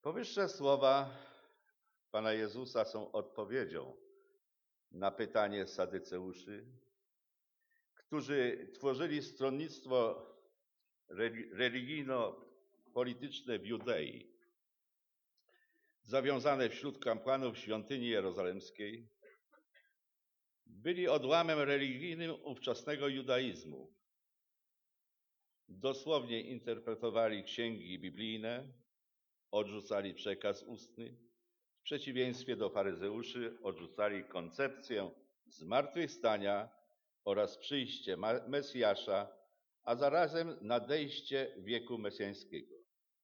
Powyższe słowa Pana Jezusa są odpowiedzią na pytanie Sadyceuszy, którzy tworzyli stronnictwo religijno-polityczne w Judei, zawiązane wśród kapłanów świątyni jerozolimskiej. Byli odłamem religijnym ówczesnego judaizmu. Dosłownie interpretowali księgi biblijne, odrzucali przekaz ustny. W przeciwieństwie do faryzeuszy odrzucali koncepcję zmartwychwstania oraz przyjście Mesjasza, a zarazem nadejście wieku mesjańskiego.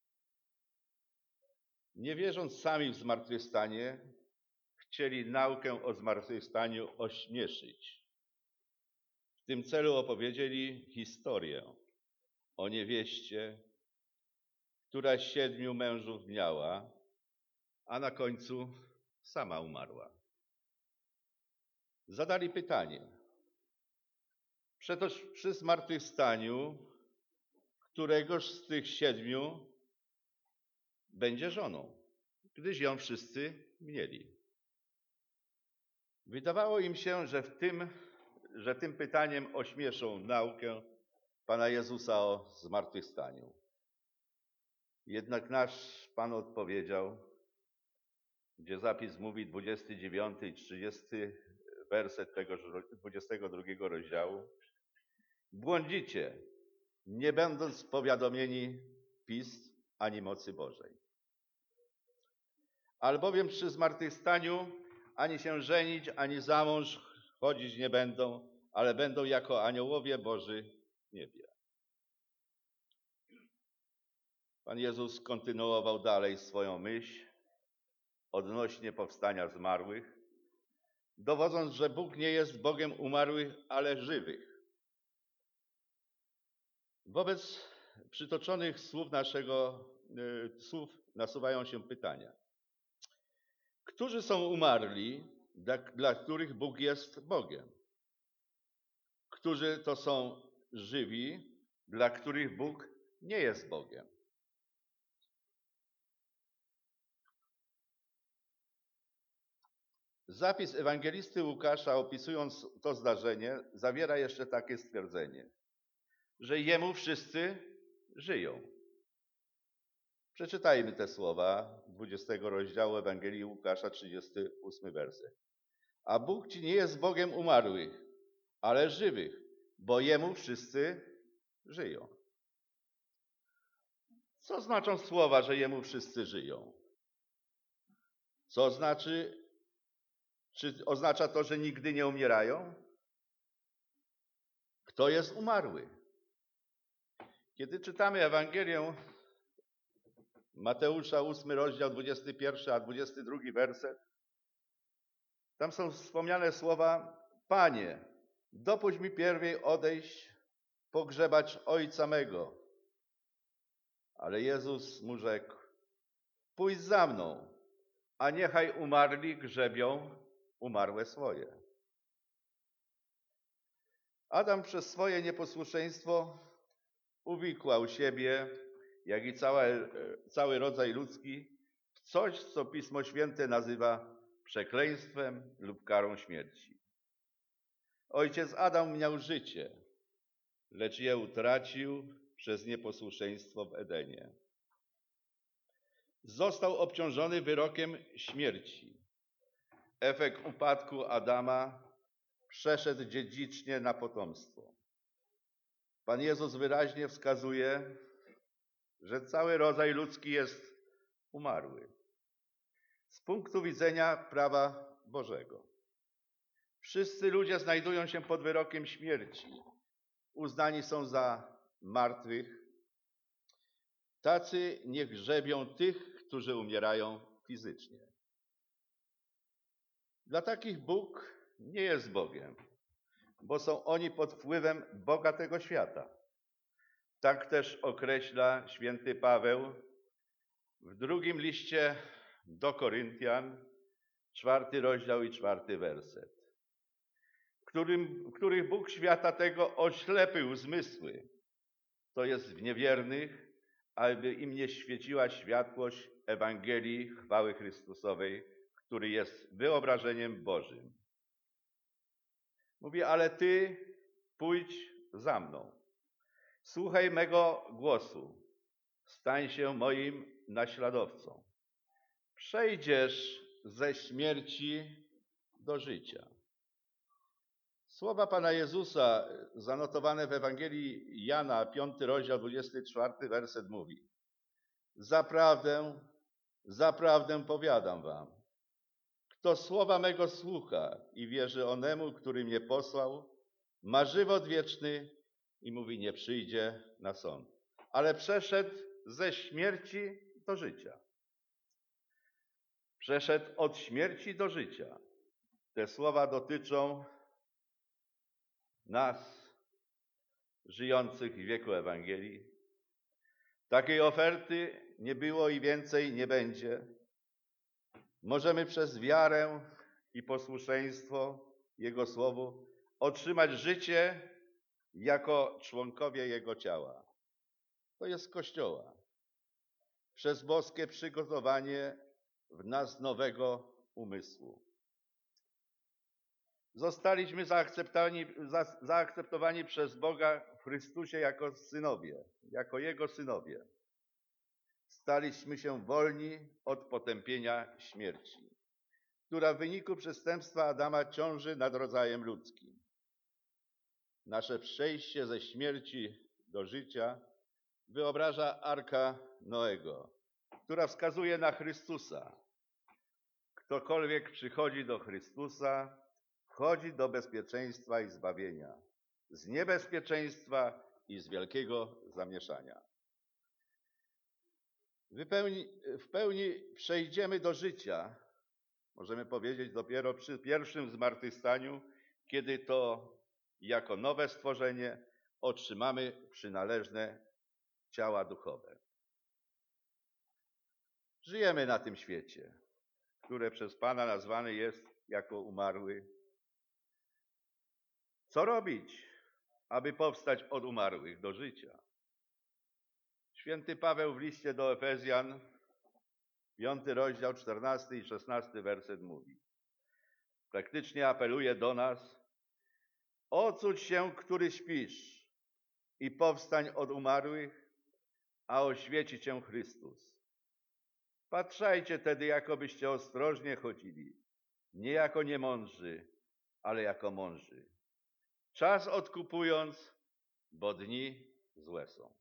Nie wierząc sami w zmartwychwstanie, chcieli naukę o zmartwychwstaniu ośmieszyć. W tym celu opowiedzieli historię o niewieście, która 7 mężów miała, a na końcu sama umarła. Zadali pytanie: przetoż przy zmartwychwstaniu któregoż z tych 7 będzie żoną, gdyż ją wszyscy mieli. Wydawało im się, że tym pytaniem ośmieszą naukę Pana Jezusa o zmartwychwstaniu. Jednak nasz Pan odpowiedział, gdzie zapis mówi 29 i 30 werset tegoż 22 rozdziału. Błądzicie, nie będąc powiadomieni pism ani mocy Bożej. Albowiem przy zmartwychwstaniu ani się żenić, ani za mąż chodzić nie będą, ale będą jako aniołowie Boży w niebie. Pan Jezus kontynuował dalej swoją myśl odnośnie powstania zmarłych, dowodząc, że Bóg nie jest Bogiem umarłych, ale żywych. Wobec przytoczonych słów nasuwają się pytania. Którzy są umarli, dla których Bóg jest Bogiem? Którzy to są żywi, dla których Bóg nie jest Bogiem? Zapis ewangelisty Łukasza, opisując to zdarzenie, zawiera jeszcze takie stwierdzenie, że Jemu wszyscy żyją. Przeczytajmy te słowa 20 rozdziału Ewangelii Łukasza, 38 werset. A Bóg ci nie jest Bogiem umarłych, ale żywych, bo Jemu wszyscy żyją. Co znaczą słowa, że Jemu wszyscy żyją? Co znaczy, czy oznacza to, że nigdy nie umierają? Kto jest umarły? Kiedy czytamy Ewangelię Mateusza, 8 rozdział, 21 a 22 werset, tam są wspomniane słowa: Panie, dopuść mi pierwej odejść, pogrzebać ojca mego. Ale Jezus mu rzekł: pójdź za mną, a niechaj umarli grzebią umarłe swoje. Adam przez swoje nieposłuszeństwo uwikłał siebie, jak i cały rodzaj ludzki, w coś, co Pismo Święte nazywa przekleństwem lub karą śmierci. Ojciec Adam miał życie, lecz je utracił przez nieposłuszeństwo w Edenie. Został obciążony wyrokiem śmierci. Efekt upadku Adama przeszedł dziedzicznie na potomstwo. Pan Jezus wyraźnie wskazuje, że cały rodzaj ludzki jest umarły z punktu widzenia prawa Bożego. Wszyscy ludzie znajdują się pod wyrokiem śmierci. Uznani są za martwych. Tacy niech grzebią tych, którzy umierają fizycznie. Dla takich Bóg nie jest Bogiem, bo są oni pod wpływem Boga tego świata. Tak też określa święty Paweł w drugim liście do Koryntian, 4 rozdział i 4 werset, w których Bóg świata tego oślepił zmysły, to jest w niewiernych, aby im nie świeciła światłość Ewangelii chwały Chrystusowej, który jest wyobrażeniem Bożym. Mówi, ale ty pójdź za mną. Słuchaj mego głosu. Stań się moim naśladowcą. Przejdziesz ze śmierci do życia. Słowa Pana Jezusa zanotowane w Ewangelii Jana, 5 rozdział, 24 werset mówi: Zaprawdę, zaprawdę powiadam wam, kto słowa mego słucha i wierzy onemu, który mnie posłał, ma żywot wieczny i mówi, nie przyjdzie na sąd, ale przeszedł ze śmierci do życia. Przeszedł od śmierci do życia. Te słowa dotyczą nas, żyjących w wieku Ewangelii. Takiej oferty nie było i więcej nie będzie. Możemy przez wiarę i posłuszeństwo Jego Słowu otrzymać życie jako członkowie Jego ciała. To jest Kościoła. Przez boskie przygotowanie w nas nowego umysłu. Zostaliśmy zaakceptowani przez Boga w Chrystusie jako synowie, jako Jego synowie. Staliśmy się wolni od potępienia śmierci, która w wyniku przestępstwa Adama ciąży nad rodzajem ludzkim. Nasze przejście ze śmierci do życia wyobraża Arka Noego, która wskazuje na Chrystusa. Ktokolwiek przychodzi do Chrystusa, wchodzi do bezpieczeństwa i zbawienia, z niebezpieczeństwa i z wielkiego zamieszania. W pełni przejdziemy do życia, możemy powiedzieć, dopiero przy pierwszym zmartwychwstaniu, kiedy to jako nowe stworzenie otrzymamy przynależne ciała duchowe. Żyjemy na tym świecie, które przez Pana nazwany jest jako umarły. Co robić, aby powstać od umarłych do życia? Święty Paweł w liście do Efezjan, 5 rozdział, 14 i 16 werset mówi. Praktycznie apeluje do nas: Ocudź się, który śpisz, i powstań od umarłych, a oświeci cię Chrystus. Patrzajcie tedy, jakobyście ostrożnie chodzili, nie jako niemądrzy, ale jako mądrzy, czas odkupując, bo dni złe są.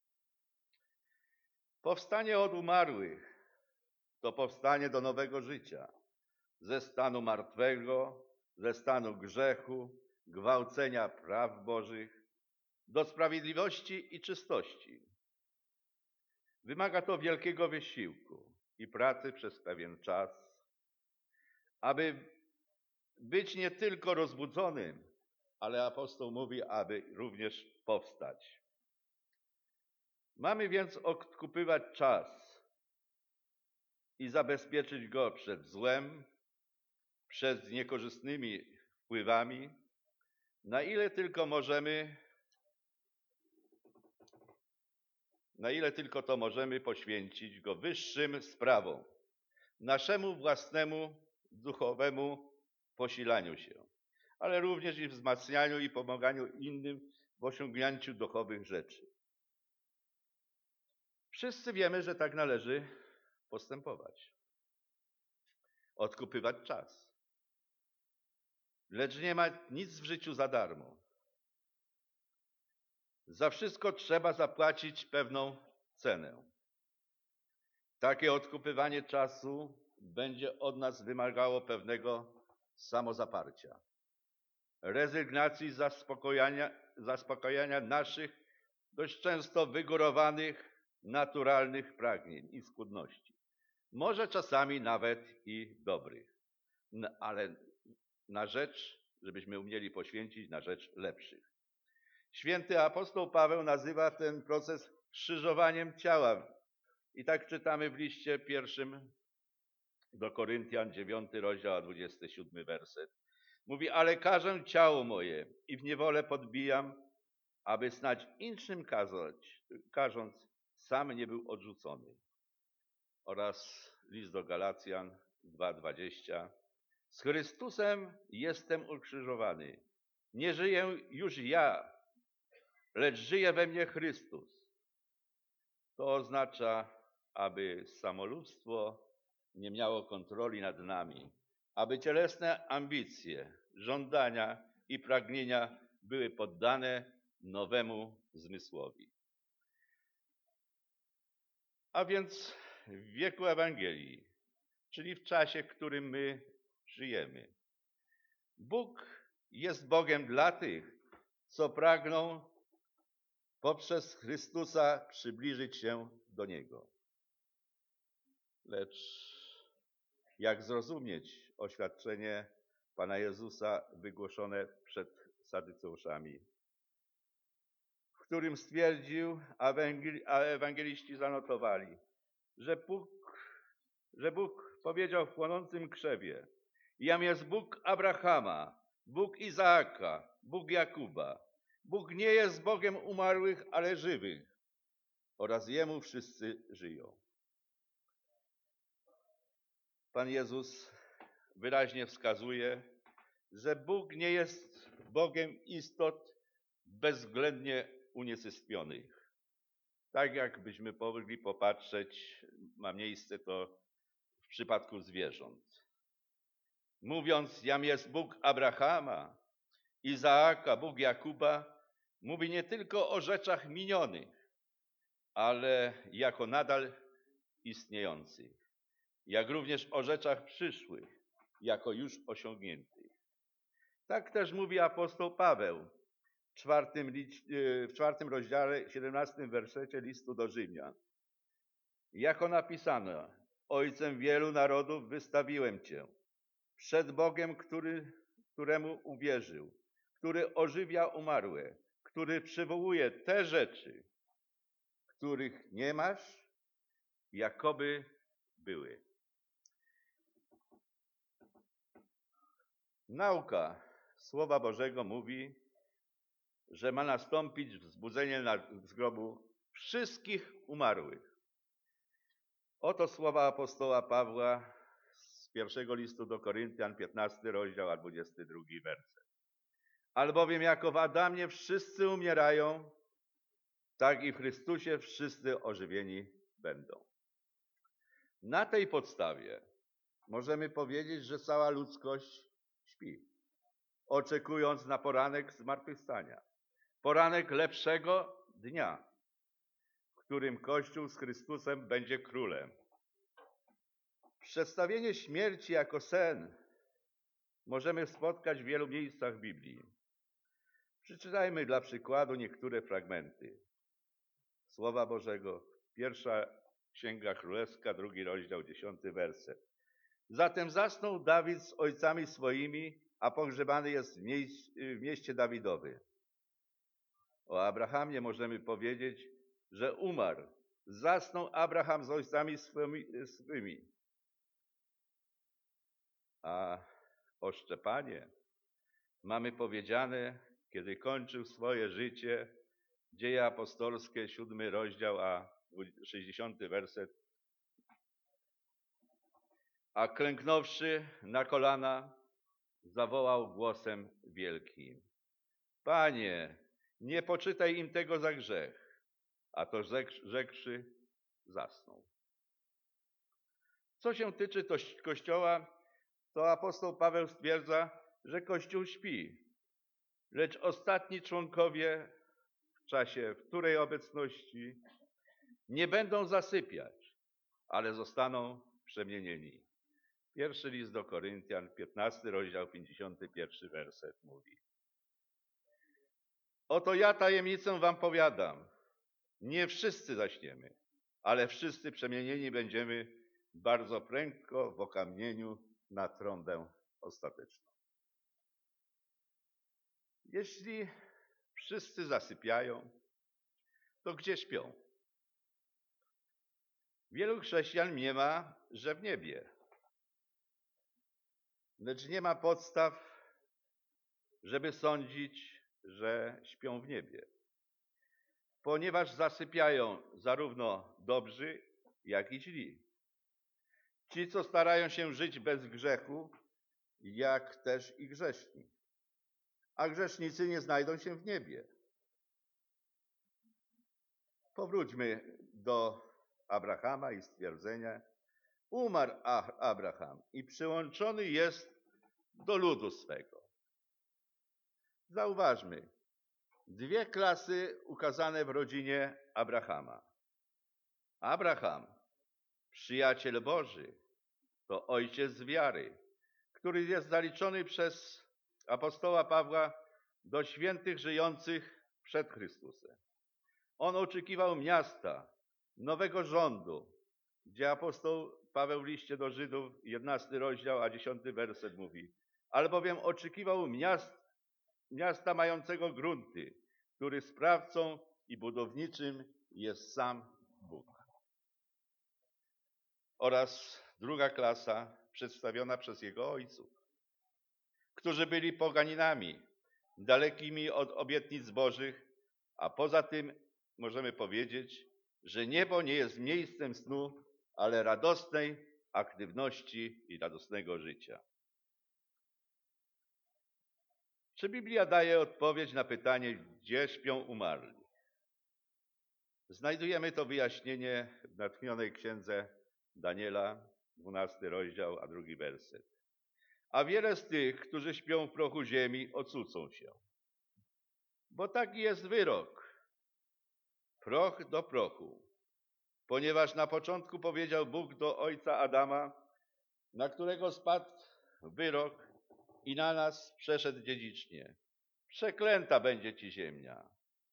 Powstanie od umarłych to powstanie do nowego życia, ze stanu martwego, ze stanu grzechu, gwałcenia praw Bożych, do sprawiedliwości i czystości. Wymaga to wielkiego wysiłku i pracy przez pewien czas, aby być nie tylko rozbudzonym, ale apostoł mówi, aby również powstać. Mamy więc odkupywać czas i zabezpieczyć go przed złem, przed niekorzystnymi wpływami, na ile tylko to możemy poświęcić go wyższym sprawom, naszemu własnemu duchowemu posilaniu się, ale również i wzmacnianiu i pomaganiu innym w osiągnięciu duchowych rzeczy. Wszyscy wiemy, że tak należy postępować. Odkupywać czas. Lecz nie ma nic w życiu za darmo. Za wszystko trzeba zapłacić pewną cenę. Takie odkupywanie czasu będzie od nas wymagało pewnego samozaparcia, rezygnacji, zaspokojenia naszych dość często wygórowanych, naturalnych pragnień i skłonności. Może czasami nawet i dobrych, ale na rzecz, żebyśmy umieli poświęcić na rzecz lepszych. Święty apostoł Paweł nazywa ten proces krzyżowaniem ciała. I tak czytamy w liście pierwszym do Koryntian, 9 rozdział, 27 werset. Mówi, ale karzę ciało moje i w niewolę podbijam, aby snać innym karząc, sam nie był odrzucony. Oraz list do Galacjan 2:20. Z Chrystusem jestem ukrzyżowany. Nie żyję już ja, lecz żyje we mnie Chrystus. To oznacza, aby samolubstwo nie miało kontroli nad nami, aby cielesne ambicje, żądania i pragnienia były poddane nowemu zmysłowi. A więc w wieku Ewangelii, czyli w czasie, w którym my żyjemy, Bóg jest Bogiem dla tych, co pragną poprzez Chrystusa przybliżyć się do Niego. Lecz jak zrozumieć oświadczenie Pana Jezusa wygłoszone przed Sadyceuszami, w którym stwierdził, a ewangeliści zanotowali, że Bóg powiedział w płonącym krzewie: Jam jest Bóg Abrahama, Bóg Izaaka, Bóg Jakuba. Bóg nie jest Bogiem umarłych, ale żywych, oraz Jemu wszyscy żyją. Pan Jezus wyraźnie wskazuje, że Bóg nie jest Bogiem istot bezwzględnie unicestwionych. Tak jakbyśmy mogli popatrzeć, ma miejsce to w przypadku zwierząt. Mówiąc, jam jest Bóg Abrahama, Izaaka, Bóg Jakuba, mówi nie tylko o rzeczach minionych, ale jako nadal istniejących, jak również o rzeczach przyszłych, jako już osiągniętych. Tak też mówi apostoł Paweł w 4 rozdziale, 17 wersecie listu do Rzymian. Jako napisano, Ojcem wielu narodów wystawiłem Cię, przed Bogiem, któremu uwierzył, który ożywia umarłe, który przywołuje te rzeczy, których nie masz, jakoby były. Nauka Słowa Bożego mówi, że ma nastąpić wzbudzenie z grobu wszystkich umarłych. Oto słowa apostoła Pawła z pierwszego listu do Koryntian, 15 rozdział, a 22 werset. Albowiem jako w Adamie wszyscy umierają, tak i w Chrystusie wszyscy ożywieni będą. Na tej podstawie możemy powiedzieć, że cała ludzkość śpi, oczekując na poranek zmartwychwstania. Poranek lepszego dnia, w którym Kościół z Chrystusem będzie królem. Przedstawienie śmierci jako sen możemy spotkać w wielu miejscach Biblii. Przeczytajmy dla przykładu niektóre fragmenty Słowa Bożego. Pierwsza Księga Królewska, 2 rozdział, 10 werset. Zatem zasnął Dawid z ojcami swoimi, a pogrzebany jest w mieście Dawidowym. O Abrahamie możemy powiedzieć, że umarł. Zasnął Abraham z ojcami swymi. A o Szczepanie mamy powiedziane, kiedy kończył swoje życie, Dzieje apostolskie, 7 rozdział, a 60 werset. A klęknąwszy na kolana, zawołał głosem wielkim: Panie, nie poczytaj im tego za grzech. A to rzekłszy, zasnął. Co się tyczy Kościoła, to apostoł Paweł stwierdza, że Kościół śpi, lecz ostatni członkowie w czasie wtórej obecności nie będą zasypiać, ale zostaną przemienieni. Pierwszy list do Koryntian, 15 rozdział, 51 werset mówi: Oto ja tajemnicę wam powiadam, nie wszyscy zaśniemy, ale wszyscy przemienieni będziemy bardzo prędko w okamnieniu na trąbę ostateczną. Jeśli wszyscy zasypiają, to gdzie śpią? Wielu chrześcijan mniema, że w niebie. Lecz nie ma podstaw, żeby sądzić, że śpią w niebie. ponieważ zasypiają zarówno dobrzy, jak i źli. Ci, co starają się żyć bez grzechu, jak też i grzeszni. A grzesznicy nie znajdą się w niebie. Powróćmy do Abrahama i stwierdzenia: umarł Abraham i przyłączony jest do ludu swego. Zauważmy, dwie klasy ukazane w rodzinie Abrahama. Abraham, przyjaciel Boży, to ojciec wiary, który jest zaliczony przez apostoła Pawła do świętych żyjących przed Chrystusem. On oczekiwał miasta, nowego rządu, gdzie apostoł Paweł w liście do Żydów, 11 rozdział, a 10 werset mówi: albowiem oczekiwał miasta mającego grunty, który sprawcą i budowniczym jest sam Bóg. Oraz druga klasa przedstawiona przez jego ojców, którzy byli poganinami, dalekimi od obietnic Bożych, a poza tym możemy powiedzieć, że niebo nie jest miejscem snu, ale radosnej aktywności i radosnego życia. Czy Biblia daje odpowiedź na pytanie, gdzie śpią umarli? Znajdujemy to wyjaśnienie w natchnionej księdze Daniela, 12 rozdział, a 2 werset. A wiele z tych, którzy śpią w prochu ziemi, ocucą się. Bo taki jest wyrok. Proch do prochu. Ponieważ na początku powiedział Bóg do ojca Adama, na którego spadł wyrok i na nas przeszedł dziedzicznie. Przeklęta będzie ci ziemia.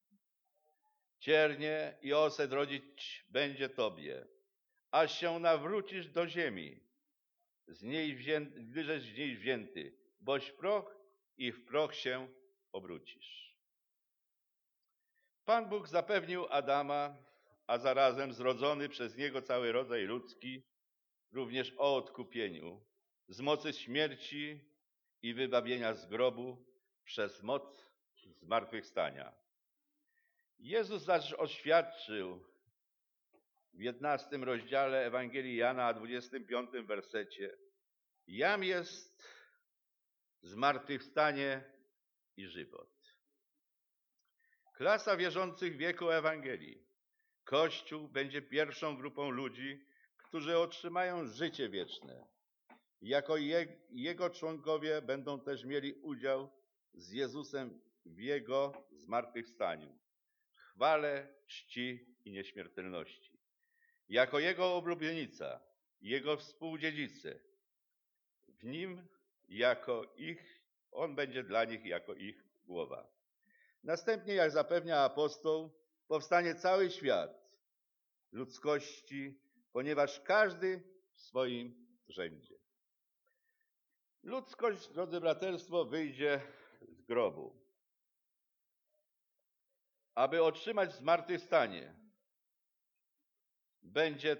Ciernie i osed rodzić będzie tobie, aż się nawrócisz do ziemi, gdyżeś z niej wzięty, boś proch i w proch się obrócisz. Pan Bóg zapewnił Adama, a zarazem zrodzony przez niego cały rodzaj ludzki, również o odkupieniu z mocy śmierci i wybawienia z grobu przez moc zmartwychwstania. Jezus zaś oświadczył w 11 rozdziale Ewangelii Jana, 25 wersecie: jam jest zmartwychwstanie i żywot. Klasa wierzących wieku Ewangelii. Kościół będzie pierwszą grupą ludzi, którzy otrzymają życie wieczne. Jako Jego członkowie będą też mieli udział z Jezusem w Jego zmartwychwstaniu, chwale, czci i nieśmiertelności. Jako Jego oblubienica, Jego współdziedzice. W Nim On będzie dla nich jako ich głowa. Następnie, jak zapewnia apostoł, powstanie cały świat ludzkości, ponieważ każdy w swoim rzędzie. Ludzkość, drodzy braterstwo, wyjdzie z grobu, aby otrzymać zmartwychwstanie. Będzie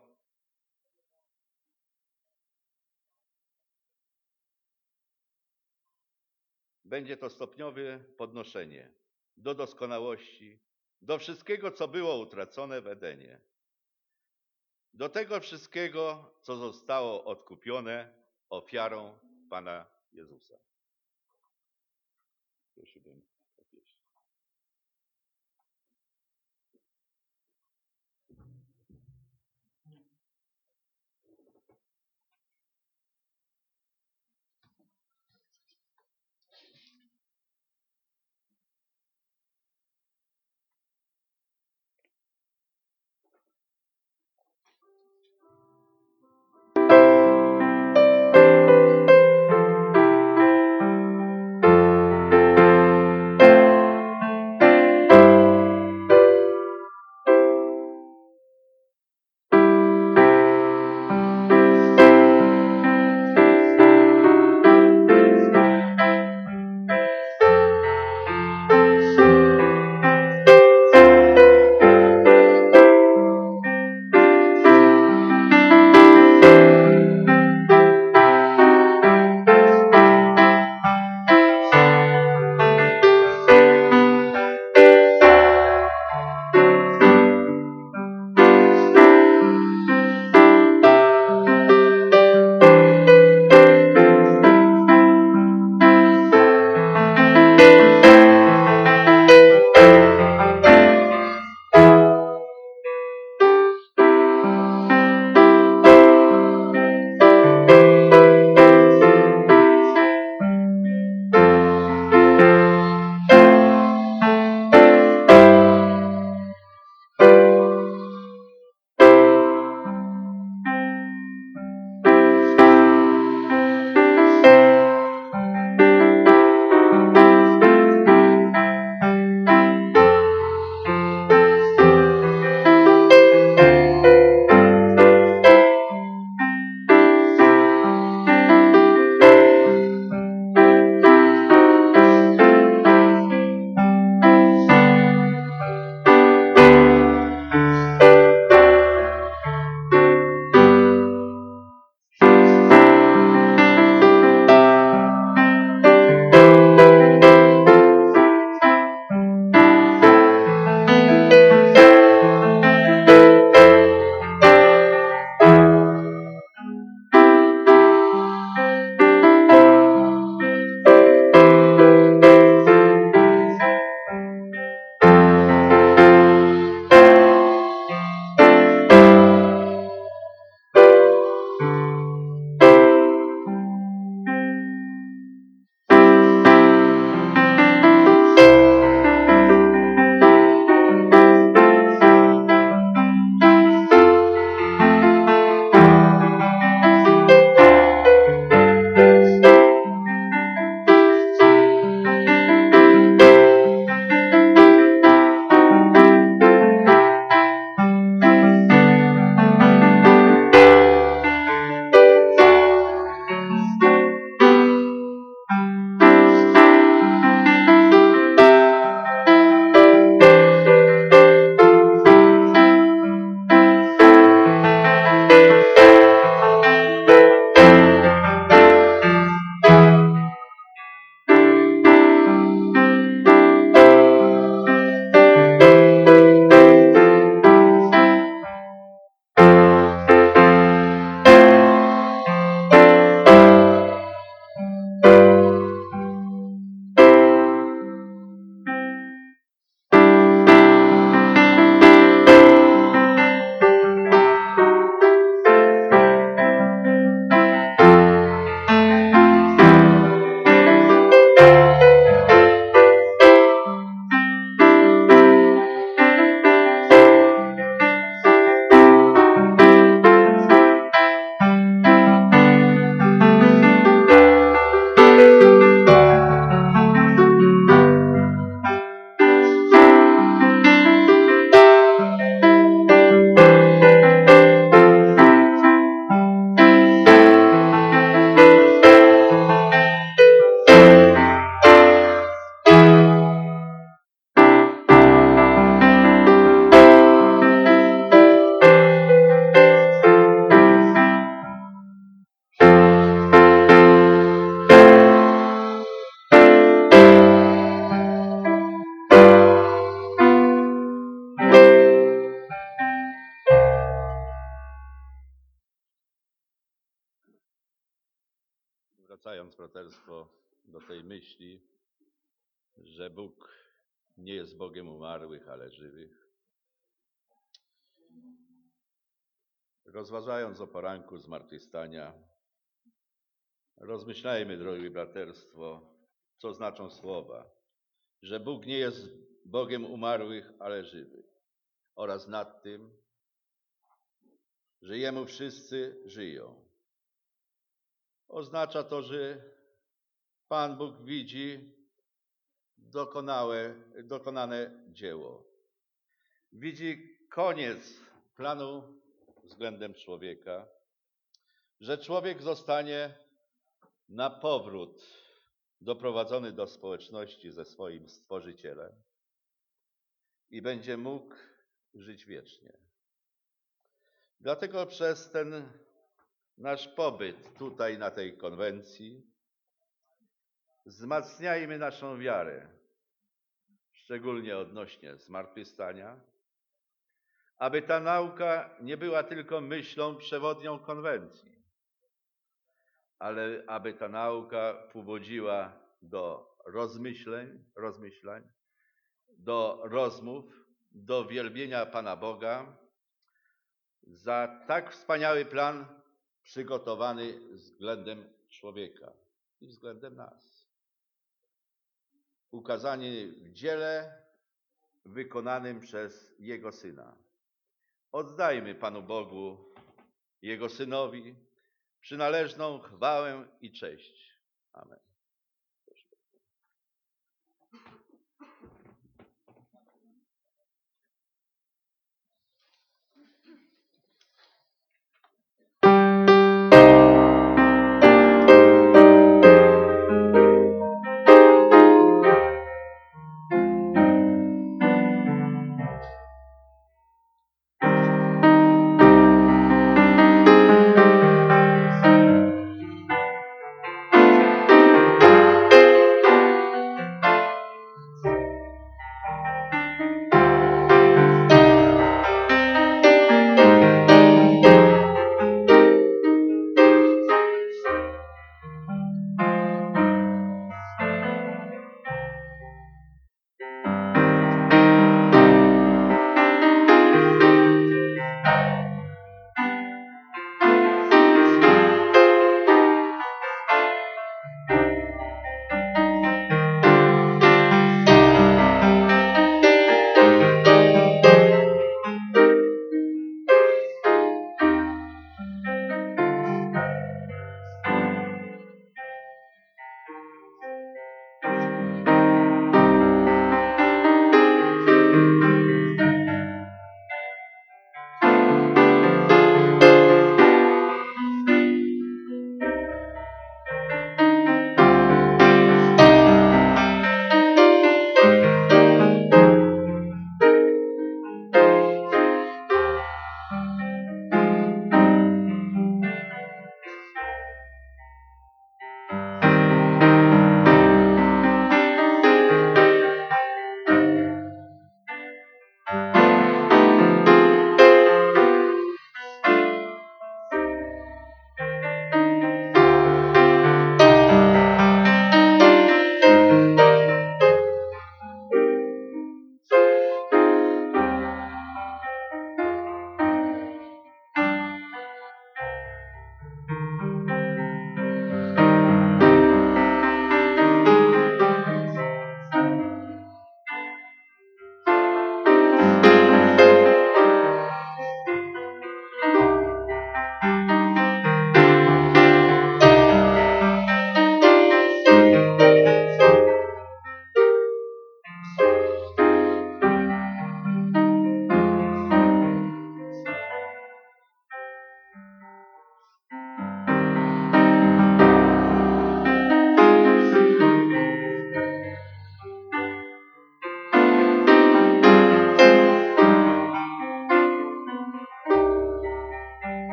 to stopniowe podnoszenie do doskonałości, do wszystkiego, co było utracone w Edenie. Do tego wszystkiego, co zostało odkupione ofiarą Pana Jezusa. Prosiłbym. Wracając, braterstwo, do tej myśli, że Bóg nie jest Bogiem umarłych, ale żywych. Rozważając o poranku zmartwychwstania, rozmyślajmy, drogie braterstwo, co znaczą słowa, że Bóg nie jest Bogiem umarłych, ale żywych, oraz nad tym, że Jemu wszyscy żyją. Oznacza to, że Pan Bóg widzi dokonane dzieło. Widzi koniec planu względem człowieka, że człowiek zostanie na powrót doprowadzony do społeczności ze swoim Stworzycielem i będzie mógł żyć wiecznie. Dlatego przez ten nasz pobyt tutaj na tej konwencji wzmacniajmy naszą wiarę, szczególnie odnośnie zmartwychwstania, aby ta nauka nie była tylko myślą przewodnią konwencji, ale aby ta nauka pobudziła do rozmyślań, do rozmów, do wielbienia Pana Boga za tak wspaniały plan przygotowany względem człowieka i względem nas. Ukazany w dziele wykonanym przez Jego Syna. Oddajmy Panu Bogu, Jego Synowi, przynależną chwałę i cześć. Amen.